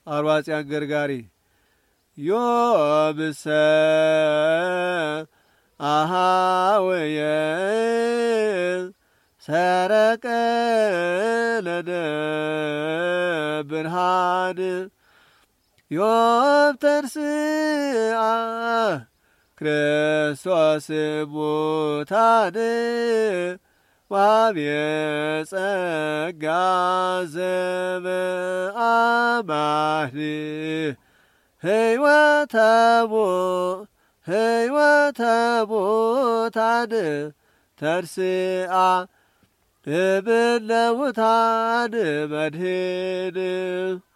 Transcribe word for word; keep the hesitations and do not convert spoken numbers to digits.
አርዋጽያን ገርጋሪ ዮብሰ አሃወየ ሰረቀ ለደ ብርሃን ዮብ ተንሥአ ክርስቶስ ሙታን ዋብየ ጸጋ ዘበአማን ሕይወተ ሕይወተ ሙታን ተንሥአ እምነ ሙታን መድኅን